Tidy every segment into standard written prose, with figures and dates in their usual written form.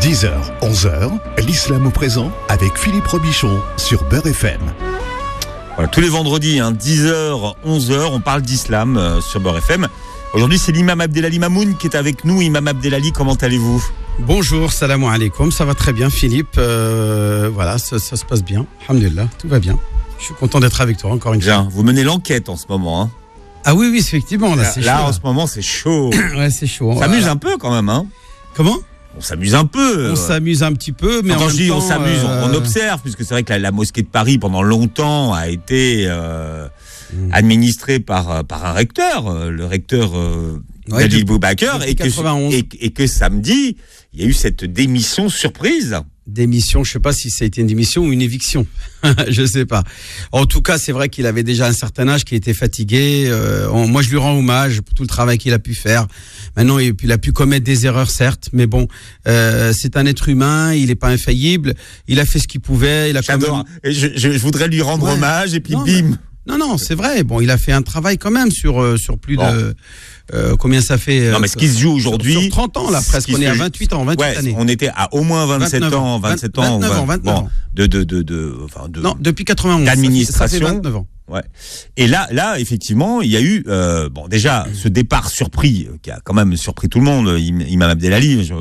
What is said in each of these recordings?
10h, 11h, l'islam au présent avec Philippe Robichon sur Beurre FM. Voilà, tous les vendredis, 10h, 11h, on parle d'islam sur Beurre FM. Aujourd'hui, c'est l'imam Abdelali Mamoun qui est avec nous. Imam Abdelali, comment allez-vous ? Bonjour, salam alaikum, ça va très bien Philippe, voilà, ça se passe bien, alhamdulillah, tout va bien. Je suis content d'être avec toi encore une fois. Vous menez l'enquête en ce moment, hein ? Ah oui, effectivement, là c'est chaud. Là, en ce moment, c'est chaud. Ouais, c'est chaud. On s'amuse un peu quand même, hein ? Comment ? On s'amuse un peu. On s'amuse un petit peu, mais quand en je même dis temps, on s'amuse, on observe, puisque c'est vrai que la mosquée de Paris, pendant longtemps, a été administrée par un recteur, le recteur Adil Boubacar, et que samedi, il y a eu cette démission surprise. Démission, je sais pas si ça a été une démission ou une éviction, je sais pas. En tout cas, c'est vrai qu'il avait déjà un certain âge, qu'il était fatigué. Moi, je lui rends hommage pour tout le travail qu'il a pu faire. Maintenant, il a pu commettre des erreurs, certes, mais bon, c'est un être humain, il est pas infaillible. Il a fait ce qu'il pouvait. J'adore. Et je voudrais lui rendre hommage et puis bim. Non, c'est vrai. Bon, il a fait un travail quand même sur plus de... combien ça fait Non, mais ce qui se joue aujourd'hui... Sur 30 ans, là, presque. On est à 28 ans, 28 années. On était à au moins 27 ans. 29 ans. Non, depuis 91. D'administration. Ça fait 29 ans. Ouais. Et là, effectivement, il y a eu, déjà, ce départ surpris, qui a quand même surpris tout le monde, Imam Abdelali,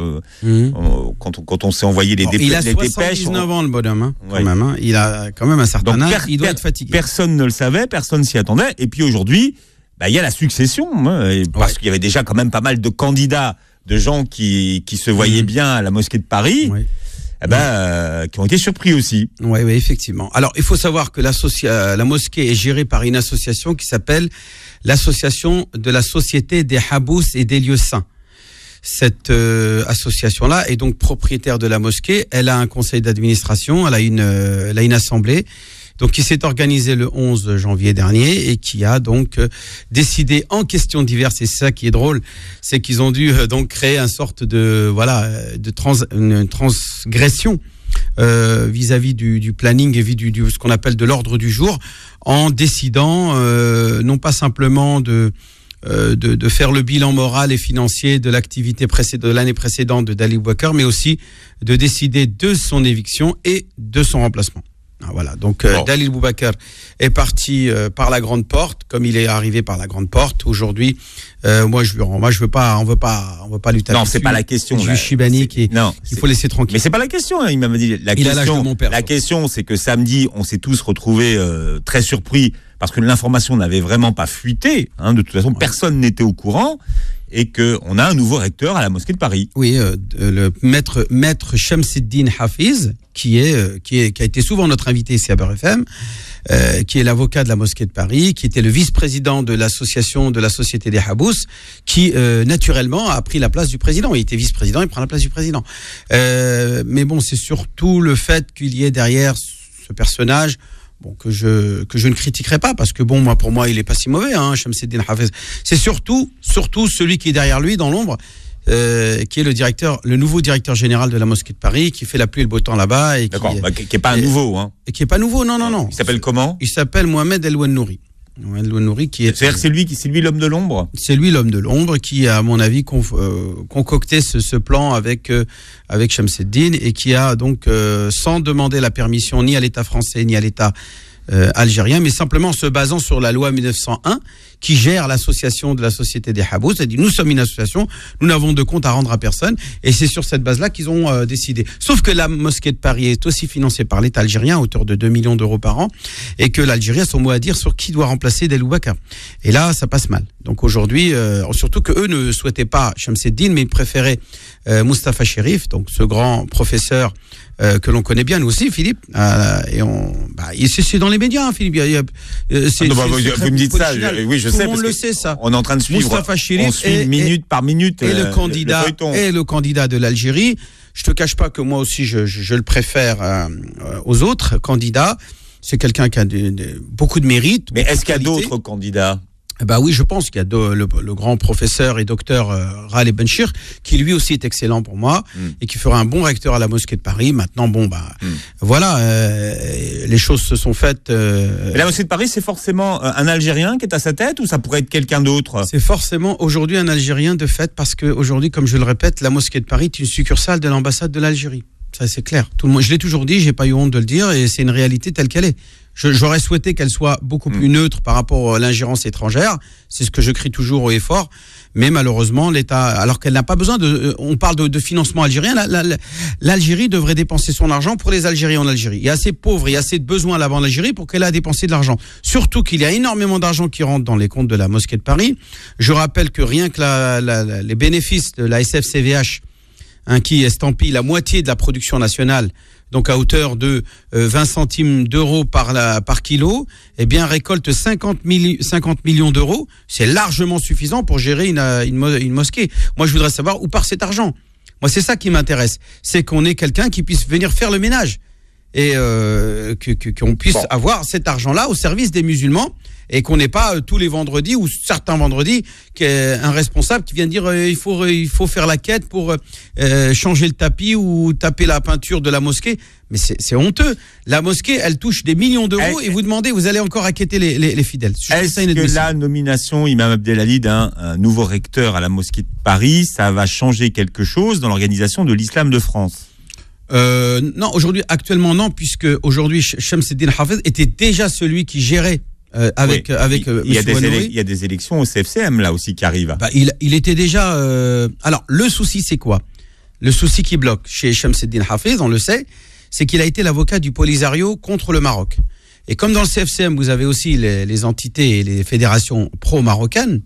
quand on s'est envoyé les dépêches. Il a 79 ans, le bonhomme, quand même, hein. Il a quand même un certain âge, il doit être fatigué. Personne ne le savait, personne s'y attendait, et puis aujourd'hui, il y a la succession, parce qu'il y avait déjà quand même pas mal de candidats, de gens qui se voyaient bien à la mosquée de Paris. Oui. Qui ont été surpris aussi. Oui, effectivement. Alors, il faut savoir que la mosquée est gérée par une association qui s'appelle l'Association de la Société des Habous et des Lieux Saints. Cette association-là est donc propriétaire de la mosquée. Elle a un conseil d'administration, elle a une assemblée. Donc, qui s'est organisé le 11 janvier dernier et qui a donc décidé en questions diverses. Et c'est ça qui est drôle, c'est qu'ils ont dû donc créer une sorte de une transgression vis-à-vis du planning et ce qu'on appelle de l'ordre du jour, en décidant non pas simplement de faire le bilan moral et financier de l'activité de l'année précédente de Adil Boubacar, mais aussi de décider de son éviction et de son remplacement. Voilà, donc Adil Boubacar est parti par la grande porte, comme il est arrivé par la grande porte. Aujourd'hui, on veut pas lui taper. Non, c'est pas la question. C'est Chibani il faut laisser tranquille. Mais c'est pas la question. Il m'a dit la question, c'est que samedi, on s'est tous retrouvés très surpris parce que l'information n'avait vraiment pas fuité. De toute façon, personne n'était au courant. Et qu'on a un nouveau recteur à la mosquée de Paris. Oui, le maître Shamseddin Hafiz, qui a été souvent notre invité ici à Beurre FM, qui est l'avocat de la mosquée de Paris, qui était le vice-président de l'association de la Société des Habous, qui naturellement a pris la place du président. Il était vice-président, il prend la place du président. Mais bon, c'est surtout le fait qu'il y ait derrière ce personnage. Bon, que je ne critiquerai pas, parce que pour moi, il est pas si mauvais, Shamseddin Hafiz. C'est surtout celui qui est derrière lui, dans l'ombre, qui est le nouveau directeur général de la mosquée de Paris, qui fait la pluie et le beau temps là-bas. Et qui est pas un nouveau, Et qui est pas nouveau, non. Il s'appelle comment ? Il s'appelle Mohamed El-Wennouri. C'est-à-dire c'est lui l'homme de l'ombre. C'est lui l'homme de l'ombre qui, à mon avis, concocté ce plan avec Shamseddin et qui a donc sans demander la permission ni à l'État français ni à l'État algérien, mais simplement en se basant sur la loi 1901 qui gère l'association de la Société des Habous. C'est-à-dire, nous sommes une association, nous n'avons de compte à rendre à personne, et c'est sur cette base-là qu'ils ont décidé. Sauf que la mosquée de Paris est aussi financée par l'État algérien à hauteur de 2 millions d'euros par an, et que l'Algérie a son mot à dire sur qui doit remplacer Adil Boubacar. Et là, ça passe mal. Donc aujourd'hui, surtout que eux ne souhaitaient pas Shamseddin, mais ils préféraient Moustapha Chérif, donc ce grand professeur que l'on connaît bien, nous aussi, Philippe. C'est dans les médias, Philippe. Vous me dites ça, oui, je sais. Tout le monde le sait, ça. On est en train de suivre. Moustapha Chérif, on suit minute par minute. Et le candidat de l'Algérie. Je te cache pas que moi aussi, je le préfère aux autres candidats. C'est quelqu'un qui a beaucoup de mérite. Mais est-ce qu'il y a d'autres candidats ? Bah oui, je pense qu'il y a le grand professeur et docteur Raleigh Benchir, qui lui aussi est excellent pour moi et qui fera un bon recteur à la mosquée de Paris. Maintenant, voilà, les choses se sont faites. La mosquée de Paris, c'est forcément un Algérien qui est à sa tête ou ça pourrait être quelqu'un d'autre? C'est forcément aujourd'hui un Algérien de fait, parce que aujourd'hui, comme je le répète, la mosquée de Paris est une succursale de l'ambassade de l'Algérie. Ça, c'est clair. Tout le monde, je l'ai toujours dit, j'ai pas eu honte de le dire, et c'est une réalité telle qu'elle est. J'aurais souhaité qu'elle soit beaucoup plus neutre par rapport à l'ingérence étrangère. C'est ce que je crie toujours haut et fort. Mais malheureusement, l'État, alors qu'elle n'a pas besoin on parle de financement algérien, l'Algérie devrait dépenser son argent pour les Algériens en Algérie. Il y a assez de pauvres, il y a assez de besoins là-bas en Algérie pour qu'elle ait à dépenser de l'argent. Surtout qu'il y a énormément d'argent qui rentre dans les comptes de la mosquée de Paris. Je rappelle que rien que les bénéfices de la SFCVH, qui estampille la moitié de la production nationale, donc à hauteur de 20 centimes d'euros par kilo, eh bien récolte 50 millions d'euros. C'est largement suffisant pour gérer une mosquée. Moi, je voudrais savoir où part cet argent. Moi, c'est ça qui m'intéresse. C'est qu'on ait quelqu'un qui puisse venir faire le ménage et qu'on puisse avoir cet argent-là au service des musulmans, et qu'on n'ait pas tous les vendredis ou certains vendredis un responsable qui vient dire il faut faire la quête pour changer le tapis ou taper la peinture de la mosquée. Mais c'est honteux. La mosquée, elle touche des millions d'euros et vous demandez, vous allez encore acquitter les fidèles. Est-ce que la nomination, Imam Abdelali, d'un nouveau recteur à la mosquée de Paris, ça va changer quelque chose dans l'organisation de l'islam de France? Non, actuellement non, puisque aujourd'hui Shamseddine Hafez était déjà celui qui gérait avec il y a des élections au CFCM là aussi qui arrivent. Il était déjà alors le souci, c'est quoi? Le souci qui bloque chez Shamseddine Hafez, on le sait, c'est qu'il a été l'avocat du Polisario contre le Maroc. Et comme dans le CFCM, vous avez aussi les entités et les fédérations pro-marocaines,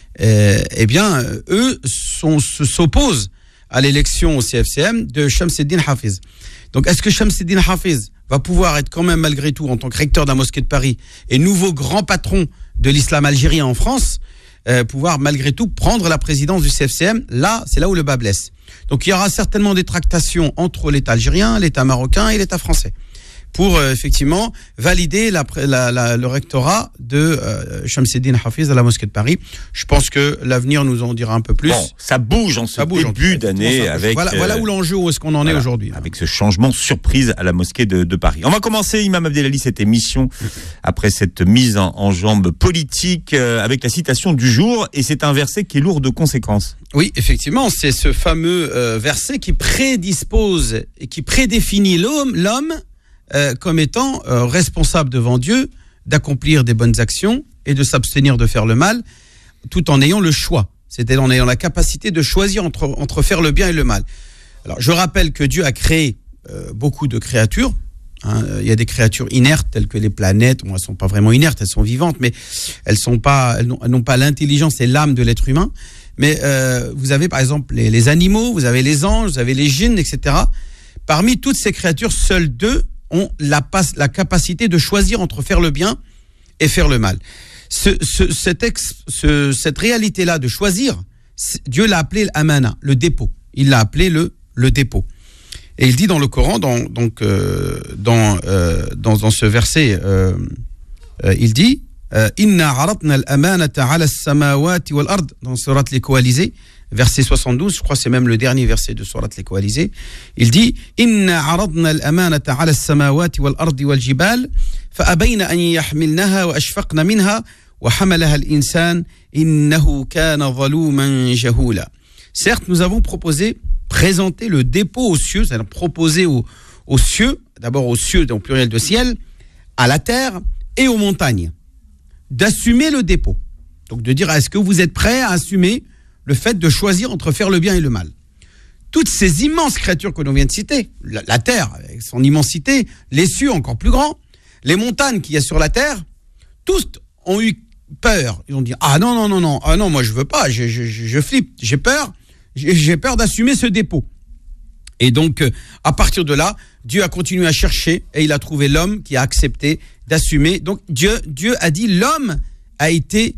eh bien eux s'opposent à l'élection au CFCM de Shamseddine Hafez. Donc, est-ce que Shamseddine Hafez va pouvoir être quand même, malgré tout, en tant que recteur de la mosquée de Paris et nouveau grand patron de l'islam algérien en France, pouvoir malgré tout prendre la présidence du CFCM? Là, c'est là où le bas blesse. Donc, il y aura certainement des tractations entre l'État algérien, l'État marocain et l'État français pour effectivement valider le rectorat de Shamseddine Hafez à la mosquée de Paris. Je pense que l'avenir nous en dira un peu plus. Bon, ça bouge en ce début d'année. Voilà où l'enjeu, où est-ce qu'on en est aujourd'hui. Avec ce changement surprise à la mosquée de Paris. On va commencer, Imam Abdelali, cette émission après cette mise en jambe politique avec la citation du jour, et c'est un verset qui est lourd de conséquences. Oui, effectivement, c'est ce fameux verset qui prédispose et qui prédéfinit l'homme comme étant responsable devant Dieu d'accomplir des bonnes actions et de s'abstenir de faire le mal, tout en ayant le choix, c'est-à-dire en ayant la capacité de choisir entre faire le bien et le mal. Alors, je rappelle que Dieu a créé beaucoup de créatures. Il y a des créatures inertes telles que les planètes. Bon, elles sont pas vraiment inertes, elles sont vivantes, mais elles n'ont pas l'intelligence et l'âme de l'être humain. Mais vous avez par exemple les animaux, vous avez les anges, vous avez les djinns, etc. Parmi toutes ces créatures, seuls deux ont la capacité de choisir entre faire le bien et faire le mal. Cette réalité-là de choisir, Dieu l'a appelé l'amana, le dépôt. Il l'a appelé le dépôt. Et il dit dans le Coran, dans ce verset, il dit Inna aratna al-amanata ala as-samawati wal ard, dans Surat les Coalisés, verset 72, je crois que c'est même le dernier verset de Surat les Coalisés. Il dit Inna aradna al-amanata ala as-samawati wal ardi wal jibal fa abayna an yahmilnaha wa ashfaqna minha wa hamalaha al-insan innahu kana zaluman jahula. Certes, nous avons présenté le dépôt aux cieux, c'est-à-dire proposé aux cieux, d'abord aux cieux, dans le pluriel de ciel, à la terre et aux montagnes, d'assumer le dépôt. Donc de dire, est-ce que vous êtes prêts à assumer le fait de choisir entre faire le bien et le mal? Toutes ces immenses créatures que l'on vient de citer, la terre avec son immensité, les cieux encore plus grands, les montagnes qu'il y a sur la terre, tous ont eu peur. Ils ont dit, ah non, moi je veux pas, je flippe, j'ai peur d'assumer ce dépôt. Et donc, à partir de là, Dieu a continué à chercher et il a trouvé l'homme qui a accepté d'assumer. Donc, Dieu a dit, l'homme a été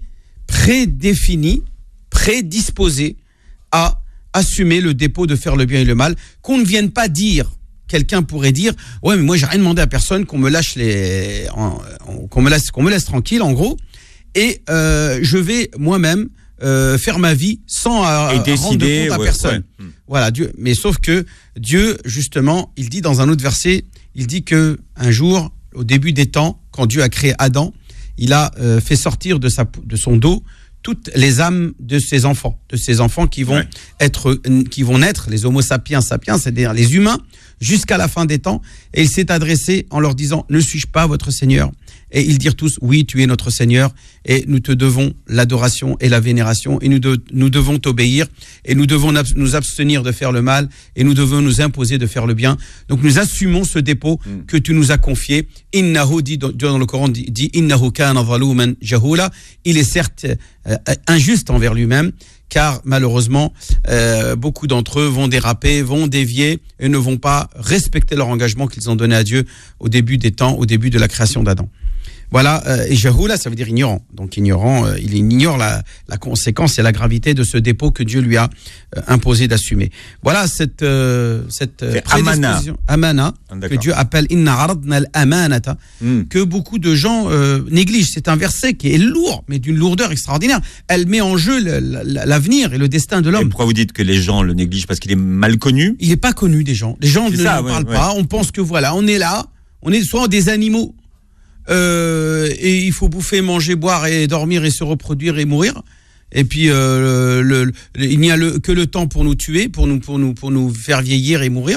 prédisposé à assumer le dépôt de faire le bien et le mal. Qu'on ne vienne pas dire, quelqu'un pourrait dire, ouais, mais moi j'ai rien demandé à personne, qu'on me lâche qu'on me laisse tranquille, en gros. et je vais moi-même faire ma vie sans rendre compte à personne. Ouais. Voilà, Dieu. Mais sauf que Dieu, justement, il dit dans un autre verset, il dit que un jour, au début des temps, quand Dieu a créé Adam, il a fait sortir de son dos toutes les âmes de ses enfants qui vont naître, les homo sapiens, c'est-à-dire les humains, jusqu'à la fin des temps. Et il s'est adressé en leur disant, ne suis-je pas votre Seigneur ? Et ils dirent tous, oui, tu es notre Seigneur, et nous te devons l'adoration et la vénération, et nous devons t'obéir, et nous devons nous abstenir de faire le mal, et nous devons nous imposer de faire le bien. Donc nous assumons ce dépôt que tu nous as confié. Innahu, dit Dieu dans le Coran, dit Innahu kana zaluman jahula. Il est certes injuste envers lui-même, car malheureusement, beaucoup d'entre eux vont déraper, vont dévier, et ne vont pas respecter leur engagement qu'ils ont donné à Dieu au début des temps, au début de la création d'Adam. Voilà, et Jahoula, ça veut dire ignorant. Donc ignorant, il ignore la conséquence et la gravité de ce dépôt que Dieu lui a imposé d'assumer. Voilà cette prédisposition, amana, que Dieu appelle inna aradna al-amanata, que beaucoup de gens négligent. C'est un verset qui est lourd, mais d'une lourdeur extraordinaire. Elle met en jeu l'avenir et le destin de l'homme. Et pourquoi vous dites que les gens le négligent? Parce qu'il est mal connu? Il n'est pas connu des gens. Les gens ne parlent pas. On pense que voilà, on est là, on est soit des animaux. Et il faut bouffer, manger, boire et dormir et se reproduire et mourir. Et puis il n'y a que le temps pour nous tuer, pour nous faire vieillir et mourir.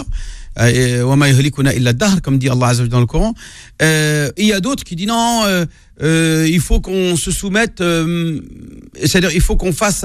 Comme dit Allah Azza wa Jalla dans le Coran. Il y a d'autres qui disent non, il faut qu'on se soumette, c'est-à-dire il faut qu'on fasse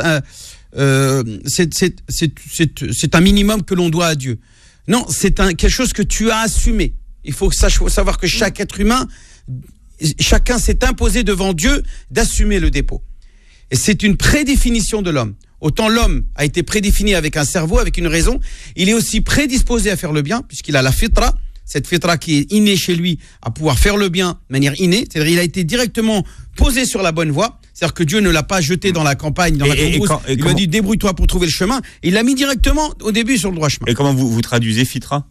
c'est un minimum que l'on doit à Dieu. Non, c'est quelque chose que tu as assumé. Il faut savoir que chaque être humain, chacun s'est imposé devant Dieu d'assumer le dépôt. Et c'est une prédéfinition de l'homme. Autant l'homme a été prédéfini avec un cerveau, avec une raison, il est aussi prédisposé à faire le bien, puisqu'il a la fitra, cette fitra qui est innée chez lui, à pouvoir faire le bien de manière innée. C'est-à-dire il a été directement posé sur la bonne voie. C'est-à-dire que Dieu ne l'a pas jeté dans la campagne, dans la cambrousse. Il lui a dit débrouille-toi pour trouver le chemin. Il l'a mis directement au début sur le droit chemin. Et comment vous traduisez fitra?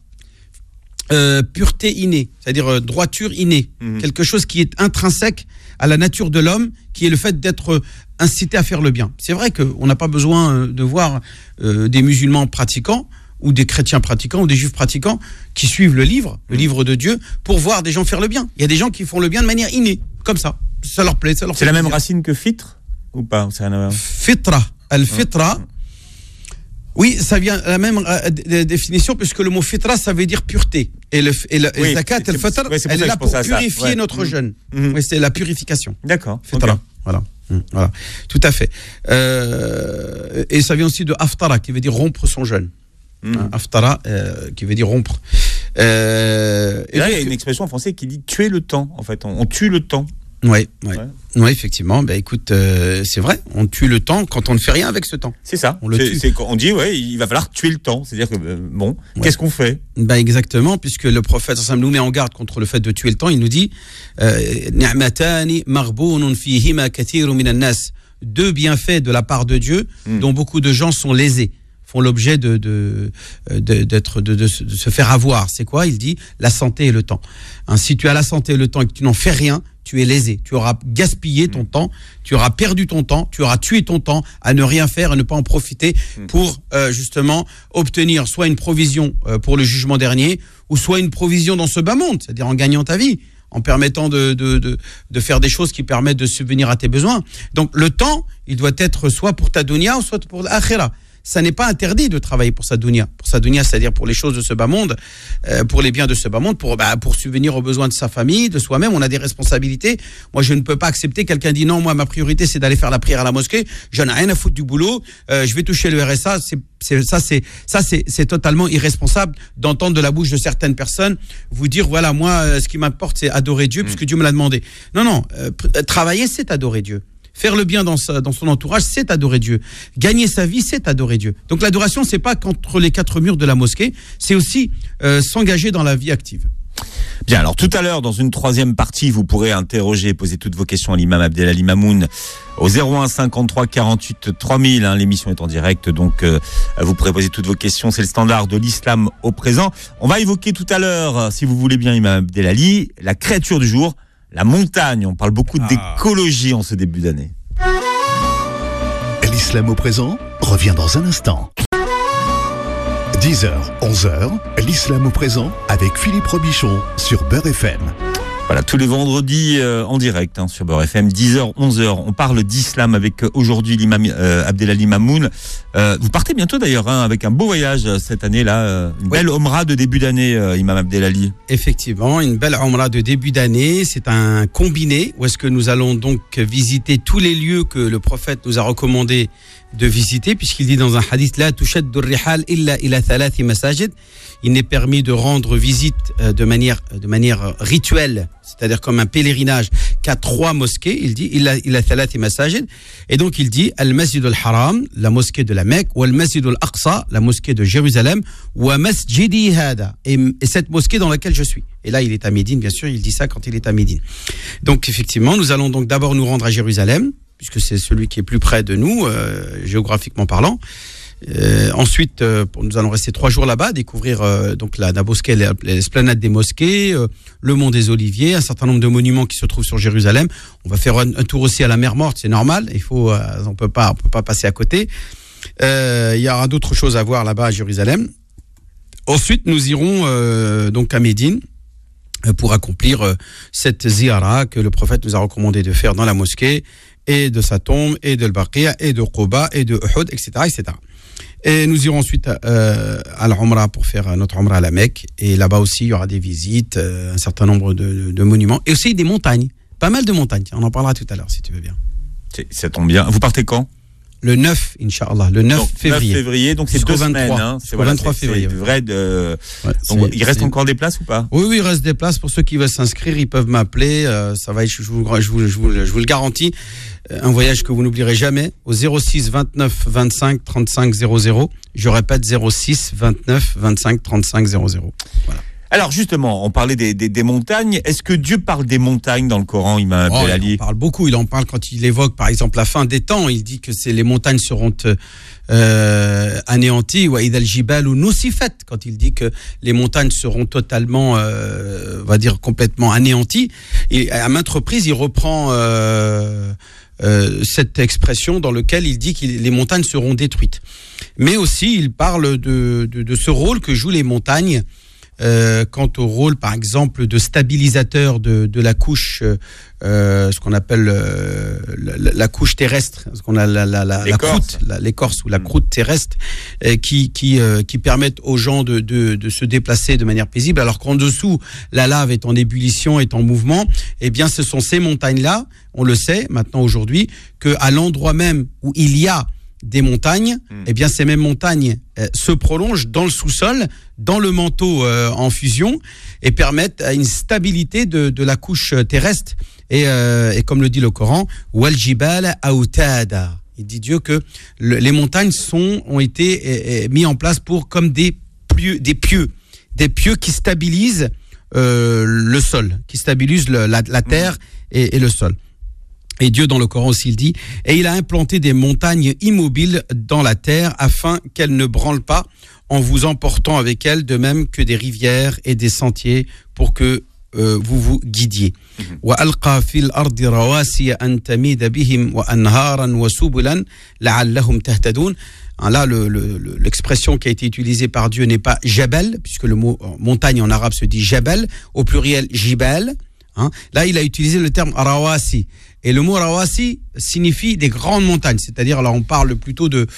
Pureté innée, c'est-à-dire droiture innée, quelque chose qui est intrinsèque à la nature de l'homme, qui est le fait d'être incité à faire le bien. C'est vrai qu'on n'a pas besoin de voir des musulmans pratiquants ou des chrétiens pratiquants ou des juifs pratiquants qui suivent le livre de Dieu, pour voir des gens faire le bien. Il y a des gens qui font le bien de manière innée, comme ça. Ça leur plaît, ça leur fait plaisir. C'est la même racine que fitre ou pas? C'est rien à voir. Fitra, al-fitra. Oui, ça vient la même définition, puisque le mot fitra, ça veut dire pureté. Et zakat, al-fitr, elle est là pour purifier notre jeûne. Oui, c'est la purification. D'accord. Fitra, okay. Voilà. Tout à fait. Et ça vient aussi de aftara, qui veut dire rompre son jeûne. Aftara, qui veut dire rompre. Et là, il y a une expression en français qui dit tuer le temps. En fait, on tue le temps. Oui, effectivement. Ben écoute, c'est vrai. On tue le temps quand on ne fait rien avec ce temps. C'est ça. On le tue. On dit il va falloir tuer le temps. C'est-à-dire que qu'est-ce qu'on fait? Ben exactement, puisque le prophète sallallahu nous met en garde contre le fait de tuer le temps. Il nous dit ni'matani maghbunun fihima kathirun minan nas. Deux bienfaits de la part de Dieu dont beaucoup de gens sont lésés, font l'objet de se faire avoir. C'est quoi? Il dit la santé et le temps. Si tu as la santé et le temps et que tu n'en fais rien, tu es lésé. Tu auras gaspillé ton temps, tu auras perdu ton temps, tu auras tué ton temps à ne rien faire, à ne pas en profiter pour justement obtenir soit une provision pour le jugement dernier, ou soit une provision dans ce bas monde, c'est-à-dire en gagnant ta vie, en permettant de faire des choses qui permettent de subvenir à tes besoins. Donc le temps, il doit être soit pour ta dunya ou soit pour l'akhira. Ça n'est pas interdit de travailler pour sa dunya. Pour sa dunya, c'est-à-dire pour les choses de ce bas monde, pour les biens de ce bas monde, pour subvenir aux besoins de sa famille, de soi-même. On a des responsabilités. Moi, je ne peux pas accepter. Quelqu'un dit non, moi, ma priorité, c'est d'aller faire la prière à la mosquée. J'en ai rien à foutre du boulot. Je vais toucher le RSA. C'est totalement irresponsable d'entendre de la bouche de certaines personnes vous dire voilà, moi, ce qui m'importe, c'est adorer Dieu, puisque Dieu me l'a demandé. Non. Travailler, c'est adorer Dieu. Faire le bien dans son entourage, c'est adorer Dieu. Gagner sa vie, c'est adorer Dieu. Donc l'adoration, c'est pas qu'entre les quatre murs de la mosquée, c'est aussi s'engager dans la vie active. Bien, alors tout à l'heure, dans une troisième partie, vous pourrez interroger, poser toutes vos questions à l'imam Abdelali Mamoun au 01 53 48 3000. L'émission est en direct, donc vous pourrez poser toutes vos questions. C'est le standard de l'islam au présent. On va évoquer tout à l'heure, si vous voulez bien, imam Abdelali, la créature du jour, la montagne. On parle beaucoup d'écologie en ce début d'année. L'islam au présent revient dans un instant. 10h, 11h, l'islam au présent avec Philippe Robichon sur Beurre FM. Voilà, tous les vendredis en direct sur Beurre FM, 10h, 11h. On parle d'islam avec aujourd'hui l'imam Abdelali Mamoun. Vous partez bientôt d'ailleurs avec un beau voyage cette année-là. Une belle Omra de début d'année, imam Abdelali. Effectivement, une belle Omra de début d'année. C'est un combiné où est-ce que nous allons donc visiter tous les lieux que le prophète nous a recommandé de visiter, puisqu'il dit dans un hadith, La tushaddu rihal illa ila thalathi masajid. Il n'est permis de rendre visite de manière rituelle, c'est-à-dire comme un pèlerinage, qu'à 3 mosquées. Il dit ila thalathi masajid. Et donc il dit al-masjid al-haram, la mosquée de la Mecque, ou al-masjid al-aqsa, la mosquée de Jérusalem, ou masjidi hada, et cette mosquée dans laquelle je suis. Et là il est à Médine, bien sûr, il dit ça quand il est à Médine. Donc effectivement, nous allons donc d'abord nous rendre à Jérusalem, puisque c'est celui qui est plus près de nous, géographiquement parlant. Ensuite, nous allons rester 3 jours là-bas, découvrir donc la mosquée, l'esplanade des mosquées, le mont des Oliviers, un certain nombre de monuments qui se trouvent sur Jérusalem. On va faire un tour aussi à la mer Morte, c'est normal. On peut pas passer à côté. Il y aura d'autres choses à voir là-bas à Jérusalem. Ensuite, nous irons donc à Médine pour accomplir cette ziyara que le prophète nous a recommandé de faire dans la mosquée, et de sa tombe, et de l'Baqiya, et de Quba, et de Uhud, etc., etc. Et nous irons ensuite à l'Umrah pour faire notre Umrah à la Mecque. Et là-bas aussi, il y aura des visites, un certain nombre de monuments, et aussi des montagnes. Pas mal de montagnes. On en parlera tout à l'heure, si tu veux bien. Ça tombe bien. Vous partez quand ? Le 9, Inch'Allah, le 9 février. 9 février, donc c'est 2 semaines. C'est 23 février. C'est vrai donc, il reste encore des places ou pas ? Oui, il reste des places. Pour ceux qui veulent s'inscrire, ils peuvent m'appeler. Ça va, je vous le garantis. Un voyage que vous n'oublierez jamais, au 06 29 25 35 00. Je répète, 06 29 25 35 00. Voilà. Alors justement, on parlait des montagnes. Est-ce que Dieu parle des montagnes dans le Coran, imam Abdelali ? Il en parle beaucoup. Il en parle quand il évoque, par exemple, la fin des temps. Il dit que les montagnes seront anéanties. Wa idhal jibalu nusifat, quand il dit que les montagnes seront totalement, on va dire, complètement anéanties. Et à maintes reprises, il reprend cette expression dans laquelle il dit que les montagnes seront détruites. Mais aussi, il parle de ce rôle que jouent les montagnes. Quant au rôle, par exemple, de stabilisateur de la couche, ce qu'on appelle la couche terrestre, ce qu'on a la croûte, l'écorce ou la croûte terrestre, qui permettent aux gens de se déplacer de manière paisible, alors qu'en dessous, la lave est en ébullition, est en mouvement. Eh bien, ce sont ces montagnes-là, on le sait maintenant aujourd'hui, qu'à l'endroit même où il y a des montagnes, eh bien ces mêmes montagnes se prolongent dans le sous-sol, dans le manteau en fusion, et permettent une stabilité de la couche terrestre. Et comme le dit le Coran, wal jibal autada. Il dit Dieu que les montagnes ont été mis en place comme des pieux qui stabilisent le sol, qui stabilisent la terre et le sol. Et Dieu, dans le Coran aussi, il dit « Et il a implanté des montagnes immobiles dans la terre afin qu'elles ne branlent pas en vous emportant avec elles, de même que des rivières et des sentiers pour que vous vous guidiez. » Wa alqa fil ardi rawasiya an tamida bihim wa anharan wa subulan la'allahum tahtadun. Là, l'expression qui a été utilisée par Dieu n'est pas jabal, puisque le mot montagne en arabe se dit jabal, au pluriel jibal. Là, il a utilisé le terme rawasi. Et le mot rawasi signifie des grandes montagnes, c'est-à-dire là on parle plutôt de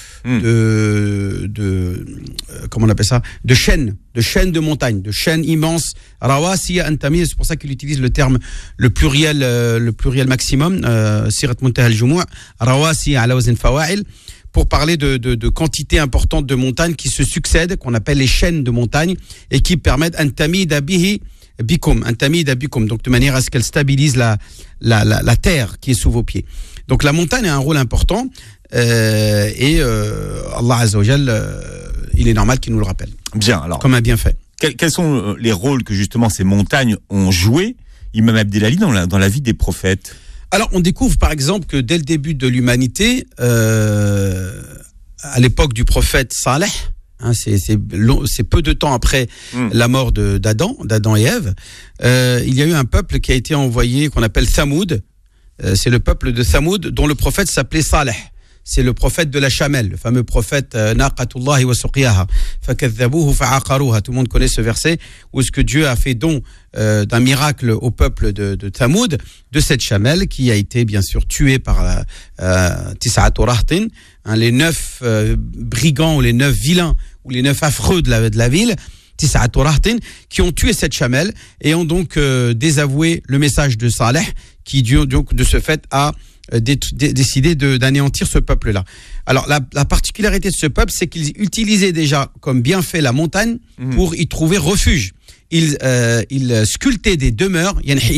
comment on appelle ça, de chaînes de montagnes, de chaînes immenses. Rawasi antami, c'est pour ça qu'il utilise le terme le pluriel maximum, sirat muntaha al-jumu', rawasi ala wazn fawa'il, pour parler de quantité importante de montagnes qui se succèdent, qu'on appelle les chaînes de montagnes, et qui permettent antamida bihi bikum, donc de manière à ce qu'elle stabilise la terre qui est sous vos pieds. Donc la montagne a un rôle important, et Allah Azza wa Jal, il est normal qu'il nous le rappelle. Bien, alors. Comme un bienfait. Quels sont les rôles que justement ces montagnes ont joué, Imam Abdelali, dans la vie des prophètes? Alors on découvre par exemple que dès le début de l'humanité, à l'époque du prophète Saleh, c'est peu de temps après la mort d'Adam et Ève. Il y a eu un peuple qui a été envoyé, qu'on appelle Thamoud. C'est le peuple de Thamoud, dont le prophète s'appelait Saleh. C'est le prophète de la chamelle, le fameux prophète Naqatullahi wa suqiyaha fakadhabuhu fa'aqaruha. Tout le monde connaît ce verset où est-ce que Dieu a fait don d'un miracle au peuple de Thamoud, de cette chamelle qui a été bien sûr tuée par Tis'atu Rahtin, les 9 brigands ou les 9 vilains ou les 9 affreux de la ville, Tis'atu Rahtin, qui ont tué cette chamelle et ont donc désavoué le message de Saleh, qui donc de ce fait a décidé d'anéantir ce peuple-là. Alors la particularité de ce peuple, c'est qu'ils utilisaient déjà comme bienfait la montagne pour y trouver refuge. Ils sculptaient des demeures.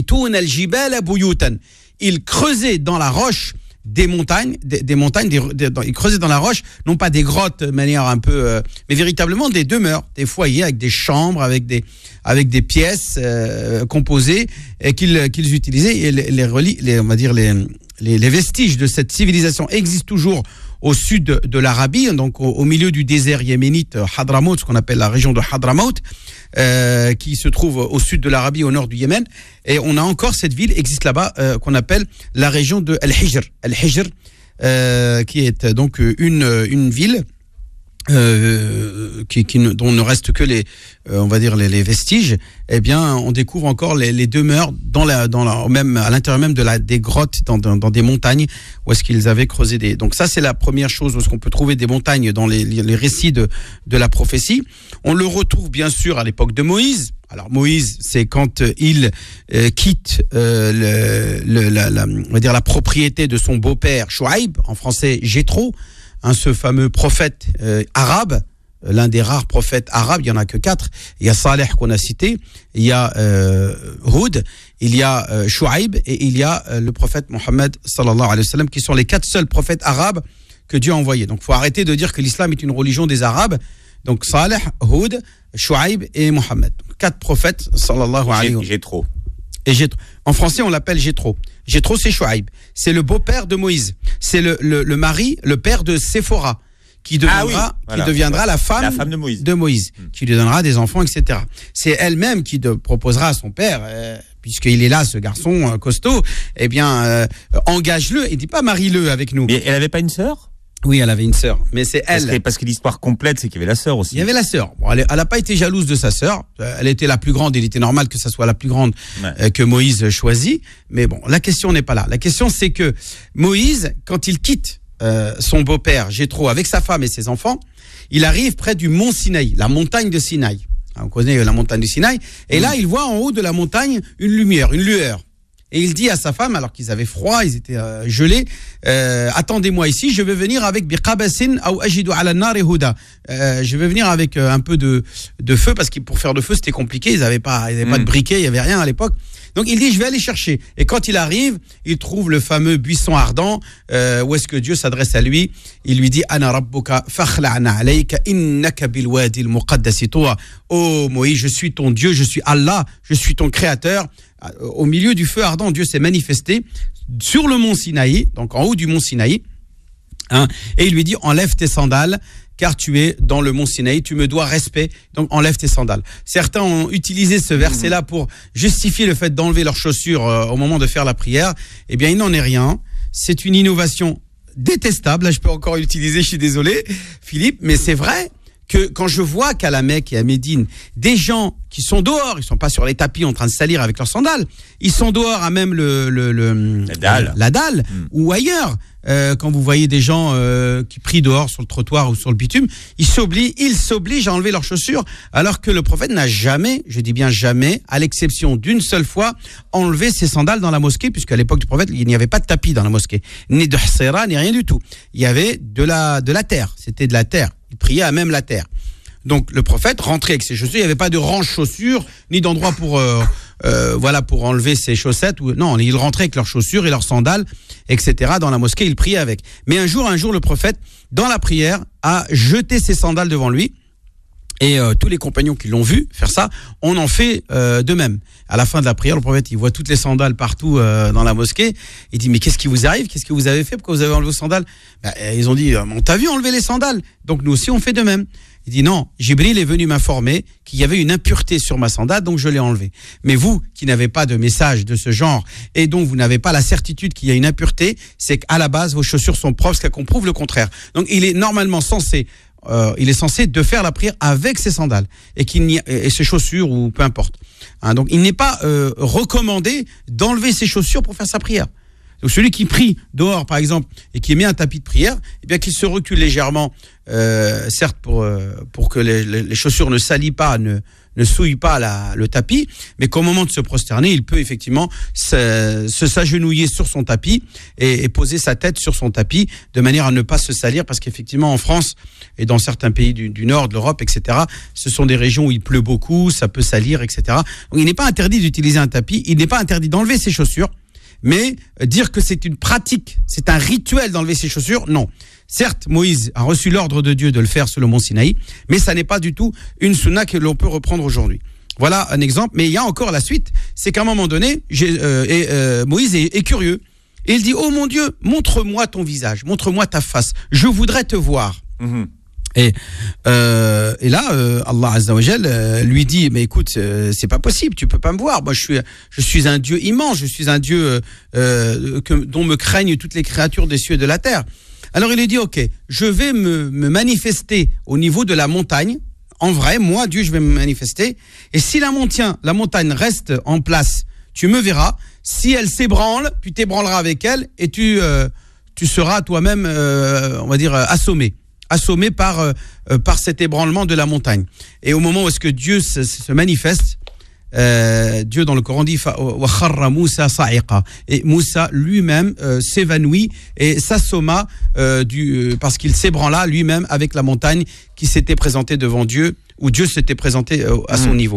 Ils creusaient dans la roche des montagnes, ils creusaient dans la roche, non pas des grottes de manière un peu, mais véritablement des demeures, des foyers avec des chambres, avec des pièces composées et qu'ils utilisaient. Et on va dire les vestiges de cette civilisation existent toujours au sud de l'Arabie, donc au milieu du désert yéménite Hadramaut, ce qu'on appelle la région de Hadramaut, qui se trouve au sud de l'Arabie, au nord du Yémen. Et on a encore cette ville, existe là-bas, qu'on appelle la région de Al-Hijr. Al-Hijr, qui est donc une ville dont ne reste que on va dire les vestiges. Eh bien, on découvre encore les demeures même à l'intérieur même des grottes dans des montagnes où est-ce qu'ils avaient creusé donc ça, c'est la première chose où est-ce qu'on peut trouver des montagnes dans les récits de la prophétie. On le retrouve bien sûr à l'époque de Moïse. Alors Moïse, c'est quand il quitte on va dire la propriété de son beau-père Chouaïb, en français Jéthro, ce fameux prophète arabe, l'un des rares prophètes arabes. Il y en a que 4. Il y a Saleh qu'on a cité, il y a Houd, il y a Chouaïb et il y a le prophète Mohammed sallallahu alayhi wa sallam, qui sont les 4 seuls prophètes arabes que Dieu a envoyés. Donc il faut arrêter de dire que l'islam est une religion des arabes. Donc Saleh, Houd, Chouaïb et Mohammed. 4 prophètes sallallahu alayhi wa sallam. Jéthro. Et en français, on l'appelle Jéthro. Jéthro, c'est Chouaïb. C'est le beau-père de Moïse. C'est le mari, le père de Séphora, qui deviendra la femme de Moïse, qui lui donnera des enfants, etc. C'est elle-même qui proposera à son père, puisqu'il est là, ce garçon costaud, eh bien, engage-le. Il dit pas marie-le avec nous. Mais elle n'avait pas une sœur ? Oui, elle avait une sœur, mais c'est elle. Parce que l'histoire complète, c'est qu'il y avait la sœur aussi. Il y avait la sœur. Bon, elle n'a pas été jalouse de sa sœur. Elle était la plus grande. Il était normal que ça soit la plus grande que Moïse choisit. Mais bon, la question n'est pas là. La question, c'est que Moïse, quand il quitte son beau-père Jéthro avec sa femme et ses enfants, il arrive près du mont Sinaï, la montagne de Sinaï. On connaît la montagne du Sinaï. Et là, il voit en haut de la montagne une lumière. Et il dit à sa femme, alors qu'ils avaient froid, ils étaient gelés, attendez-moi ici, je vais venir avec biqabasin ou ajidu ala nar huda. Je vais venir avec un peu de feu, parce que pour faire de feu, c'était compliqué, ils n'avaient pas de briquet, il n'y avait rien à l'époque. Donc il dit, je vais aller chercher. Et quand il arrive, il trouve le fameux buisson ardent, où est-ce que Dieu s'adresse à lui. Il lui dit, Ana rabbuka fakhla'na alayka innaka bil wadi al muqaddasi tuwa. Oh Moïse, je suis ton Dieu, je suis Allah, je suis ton créateur. Au milieu du feu ardent, Dieu s'est manifesté sur le mont Sinaï, donc en haut du mont Sinaï, et il lui dit, enlève tes sandales, car tu es dans le mont Sinaï, tu me dois respect, donc enlève tes sandales. Certains ont utilisé ce verset-là pour justifier le fait d'enlever leurs chaussures au moment de faire la prière. Eh bien, il n'en est rien. C'est une innovation détestable. Là, je peux encore l'utiliser, je suis désolé, Philippe, mais c'est vrai que quand je vois qu'à la Mecque et à Médine, des gens qui sont dehors, ils sont pas sur les tapis en train de salir avec leurs sandales, ils sont dehors à même la dalle ou ailleurs. Quand vous voyez des gens qui prient dehors sur le trottoir ou sur le bitume, ils s'obligent à enlever leurs chaussures, alors que le prophète n'a jamais, je dis bien jamais, à l'exception d'une seule fois, enlevé ses sandales dans la mosquée, puisqu'à l'époque du prophète, il n'y avait pas de tapis dans la mosquée, ni de hsera, ni rien du tout. Il y avait de la terre, c'était de la terre. Il priait à même la terre. Donc le prophète rentrait avec ses chaussures, il n'y avait pas de range chaussures, ni d'endroit pour enlever ses chaussettes. Non, il rentrait avec leurs chaussures et leurs sandales, etc. dans la mosquée, il priait avec. Mais un jour, le prophète, dans la prière, a jeté ses sandales devant lui. Et tous les compagnons qui l'ont vu faire ça, on en fait de même. À la fin de la prière, le prophète, il voit toutes les sandales partout dans la mosquée. Il dit, mais qu'est-ce qui vous arrive? Qu'est-ce que vous avez fait? Pourquoi vous avez enlevé vos sandales? Ils ont dit, on t'a vu enlever les sandales. Donc nous aussi, on fait de même. Il dit non, Jibril est venu m'informer qu'il y avait une impureté sur ma sandale, donc je l'ai enlevée. Mais vous, qui n'avez pas de message de ce genre et dont vous n'avez pas la certitude qu'il y a une impureté, c'est qu'à la base, vos chaussures sont propres, ce qu'on prouve le contraire. Donc il est normalement censé de faire la prière avec ses sandales et ses chaussures ou peu importe. Hein, donc il n'est pas recommandé d'enlever ses chaussures pour faire sa prière. Donc celui qui prie dehors par exemple et qui met un tapis de prière, eh bien qu'il se recule légèrement, certes pour que les chaussures ne salissent pas, ne souillent pas le tapis, mais qu'au moment de se prosterner, il peut effectivement s'agenouiller sur son tapis et poser sa tête sur son tapis de manière à ne pas se salir, parce qu'effectivement en France et dans certains pays du nord de l'Europe, etc., ce sont des régions où il pleut beaucoup, ça peut salir, etc. Donc il n'est pas interdit d'utiliser un tapis, il n'est pas interdit d'enlever ses chaussures, mais dire que c'est une pratique, c'est un rituel d'enlever ses chaussures, non. Certes, Moïse a reçu l'ordre de Dieu de le faire sur le mont Sinaï, mais ça n'est pas du tout une sunna que l'on peut reprendre aujourd'hui. Voilà un exemple, mais il y a encore la suite, c'est qu'à un moment donné, Moïse est curieux, et il dit « Oh mon Dieu, montre-moi ton visage, montre-moi ta face, je voudrais te voir. Et là, Allah Azza wa Jal lui dit, mais écoute, c'est pas possible, tu peux pas me voir. Moi, je suis un Dieu immense, je suis un Dieu dont me craignent toutes les créatures des cieux et de la terre. Alors il lui dit, ok, je vais me manifester au niveau de la montagne. En vrai, moi, Dieu, je vais me manifester. Et si la montagne reste en place, tu me verras. Si elle s'ébranle, tu t'ébranleras avec elle et tu seras toi-même, on va dire, assommé par cet ébranlement de la montagne. Et au moment où est-ce que Dieu se manifeste, Dieu dans le Coran dit wa kharra Moussa sa'iqa, et Moussa lui-même s'évanouit et s'assomma parce qu'il s'ébranla lui-même avec la montagne qui s'était présentée devant Dieu, où Dieu s'était présenté à son niveau.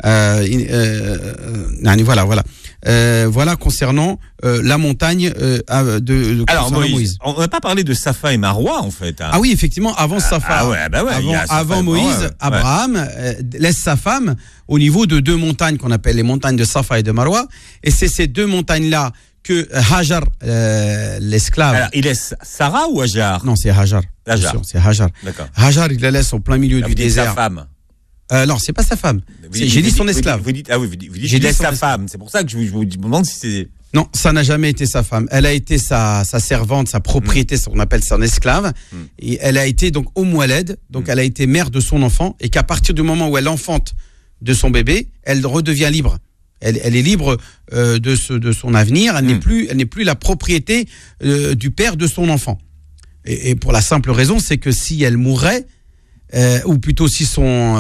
Voilà concernant la montagne alors Moïse. On n'a pas parlé de Safa et Marwa en fait. Hein. Ah oui, effectivement, avant Safa. Avant Moïse, Abraham laisse sa femme au niveau de deux montagnes qu'on appelle les montagnes de Safa et de Marwa. Et c'est ces deux montagnes-là que Hajar, l'esclave... Alors, il laisse Sarah ou Hajar? Non, c'est Hajar. C'est Hajar. D'accord. Hajar, il la laisse au plein milieu du désert. Sa femme. Non, c'est pas sa femme. J'ai dit son esclave. Vous dites il laisse sa femme. C'est pour ça que je vous demande si c'est... Non, ça n'a jamais été sa femme. Elle a été sa servante, sa propriété, ce qu'on appelle son esclave. Et elle a été donc Moualed, donc elle a été mère de son enfant, et qu'à partir du moment où elle enfante de son bébé, elle redevient libre. Elle est libre de son avenir. Elle n'est plus la propriété du père de son enfant. Et pour la simple raison, c'est que si elle mourait, ou plutôt si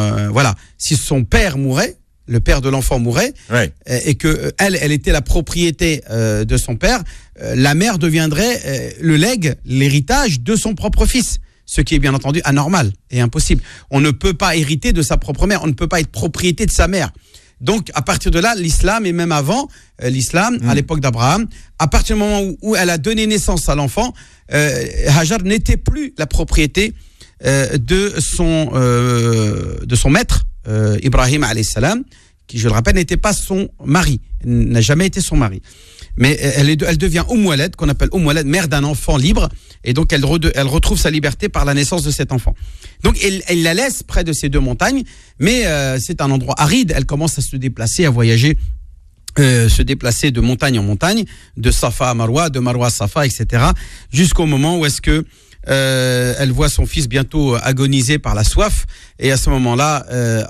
son père mourait, le père de l'enfant mourait, ouais, et que elle était la propriété de son père, la mère deviendrait le legs, l'héritage de son propre fils. Ce qui est bien entendu anormal et impossible. On ne peut pas hériter de sa propre mère, on ne peut pas être propriété de sa mère. Donc, à partir de là, l'islam, et même avant l'islam, à l'époque d'Abraham, à partir du moment où elle a donné naissance à l'enfant, Hajar n'était plus la propriété de son maître, Ibrahim alayhi salam, qui, je le rappelle, n'était pas son mari, n'a jamais été son mari. Mais elle devient Moualed, qu'on appelle Moualed, mère d'un enfant libre, et donc elle retrouve sa liberté par la naissance de cet enfant. Donc elle la laisse près de ces deux montagnes, mais c'est un endroit aride. Elle commence à se déplacer, à voyager, se déplacer de montagne en montagne, de Safa à Marwa, de Marwa à Safa, etc., jusqu'au moment où est-ce que elle voit son fils bientôt agoniser par la soif, et à ce moment-là,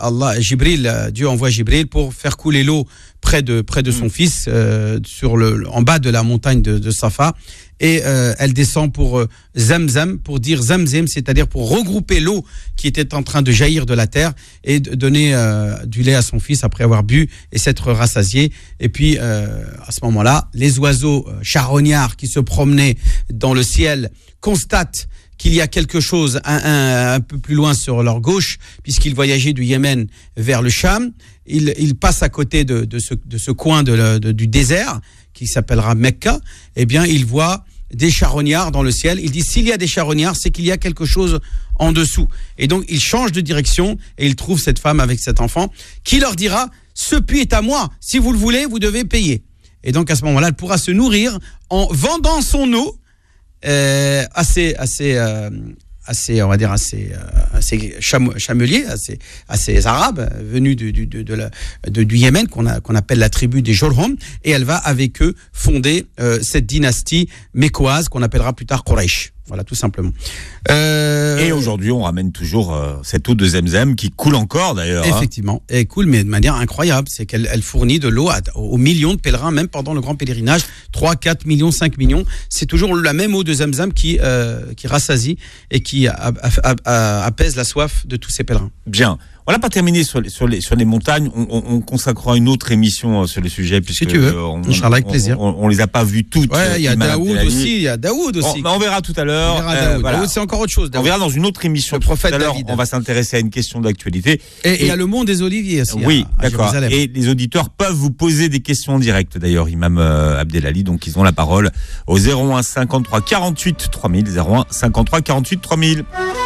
Dieu envoie Jibril pour faire couler l'eau près de son fils, en bas de la montagne de Safa, et elle descend pour Zamzam, pour dire Zamzam, c'est-à-dire pour regrouper l'eau qui était en train de jaillir de la terre et de donner du lait à son fils après avoir bu et s'être rassasié. Et puis à ce moment-là, les oiseaux charognards qui se promenaient dans le ciel constatent qu'il y a quelque chose un peu plus loin sur leur gauche, puisqu'ils voyageaient du Yémen vers le Cham. Ils passent à côté de ce coin du désert qui s'appellera Mecca. Eh bien, ils voient des charognards dans le ciel. Ils disent, s'il y a des charognards, c'est qu'il y a quelque chose en dessous. Et donc, ils changent de direction et ils trouvent cette femme avec cet enfant qui leur dira, ce puits est à moi. Si vous le voulez, vous devez payer. Et donc, à ce moment-là, elle pourra se nourrir en vendant son eau à on va dire assez chameliers, assez arabes, venus du Yémen, qu'on appelle la tribu des Jurhum, et elle va avec eux fonder cette dynastie mécoise qu'on appellera plus tard Quraysh. Voilà, tout simplement. Et aujourd'hui, on ramène toujours cette eau de Zemzem qui coule encore d'ailleurs. Effectivement, elle coule, mais de manière incroyable. C'est qu'elle fournit de l'eau aux millions de pèlerins, même pendant le grand pèlerinage. 3, 4 millions, 5 millions. C'est toujours la même eau de Zemzem qui rassasie et qui apaise la soif de tous ces pèlerins. Bien. On n'a pas terminé sur les montagnes. On consacrera une autre émission sur le sujet. Puisque, si tu veux, Inch'Allah, avec plaisir. On les a pas vues toutes. Ouais, il y a Daoud aussi. On verra tout à l'heure. Voilà. Daoud, c'est encore autre chose. On verra dans une autre émission. Le prophète tout à l'heure, David. on va s'intéresser à une question d'actualité. Et il y a le mont des Oliviers aussi. Oui, d'accord. Et les auditeurs peuvent vous poser des questions en direct. D'ailleurs, Imam Abdelali, donc ils ont la parole au 01 53 48 3000. 01 53 48 3000.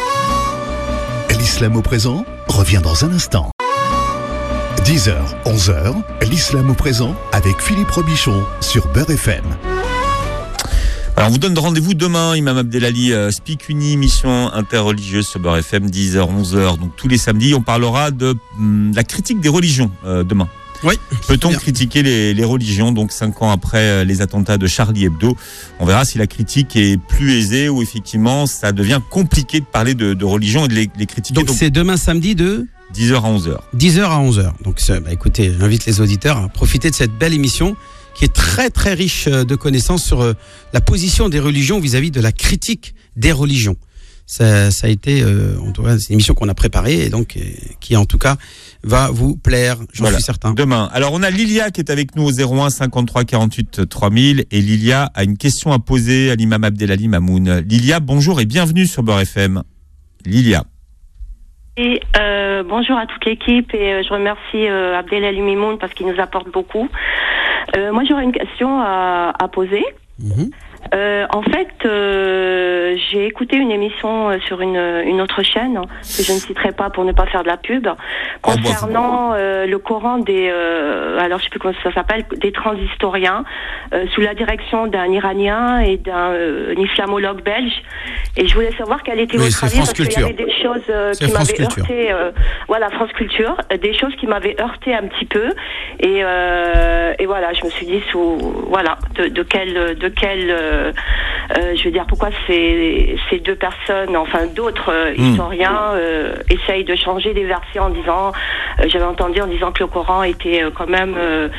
L'islam au présent revient dans un instant. 10h, 11h, l'islam au présent avec Philippe Robichon sur Beurre FM. Alors on vous donne rendez-vous demain, Imam Abdelali, Speak Uni, émission interreligieuse sur Beurre FM, 10h, 11h. Donc tous les samedis, on parlera de la critique des religions demain. Oui. Peut-on critiquer les religions, donc 5 ans après les attentats de Charlie Hebdo? On verra si la critique est plus aisée ou effectivement ça devient compliqué de parler de religion et de les critiquer. Donc c'est demain samedi de 10h à 11h. 10h à 11h. Donc écoutez, j'invite les auditeurs à profiter de cette belle émission qui est très très riche de connaissances sur la position des religions vis-à-vis de la critique des religions. Ça a été, en tout cas, c'est une émission qu'on a préparée et donc qui en tout cas va vous plaire, j'en suis certain. Demain. Alors on a Lilia qui est avec nous au 01 53 48 3000 et Lilia a une question à poser à l'imam Abdelali Mamoun. Lilia, bonjour et bienvenue sur Beurre FM. Lilia. Et bonjour à toute l'équipe et je remercie Abdelali Mamoun parce qu'il nous apporte beaucoup. Moi j'aurais une question à poser. En fait, j'ai écouté une émission sur une autre chaîne que je ne citerai pas pour ne pas faire de la pub concernant le Coran alors je sais plus comment ça s'appelle, des transhistoriens sous la direction d'un Iranien et d'un islamologue belge. Et je voulais savoir quel était votre avis parce qu'il y avait des choses qui m'avaient heurté. Voilà, France Culture, des choses qui m'avaient heurté un petit peu. Et voilà, je me suis dit de quel je veux dire pourquoi ces deux personnes, enfin d'autres historiens essayent de changer des versets en disant, j'avais entendu en disant que le Coran était quand même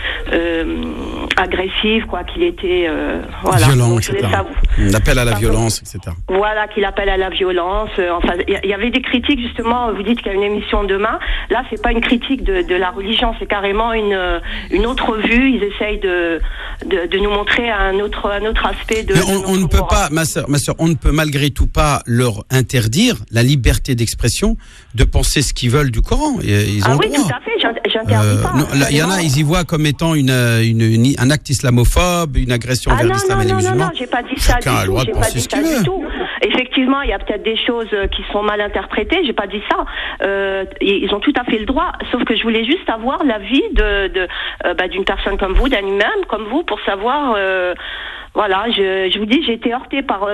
agressif, quoi, qu'il était violent, etc. Il appelle à la violence, etc. Voilà, qu'il appelle à la violence. Enfin, il y avait des critiques justement. Vous dites qu'il y a une émission demain. Là, c'est pas une critique de la religion, c'est carrément une autre vue. Ils essayent de nous montrer un autre aspect de. Mais on ne peut pas, ma sœur, on ne peut malgré tout pas leur interdire la liberté d'expression de penser ce qu'ils veulent du Coran. Ils ont oui, le droit. Tout à fait. J'interdis pas. Il y en a, ils y voient comme étant un acte islamophobe, une agression vers l'islam et les musulmans. Non, j'ai pas dit ça du tout. J'ai pas dit ça du tout. Effectivement, il y a peut-être des choses qui sont mal interprétées. J'ai pas dit ça. Ils ont tout à fait le droit. Sauf que je voulais juste avoir l'avis d'une personne comme vous, d'un imam comme vous, pour savoir. Voilà, je vous dis, j'ai été heurtée par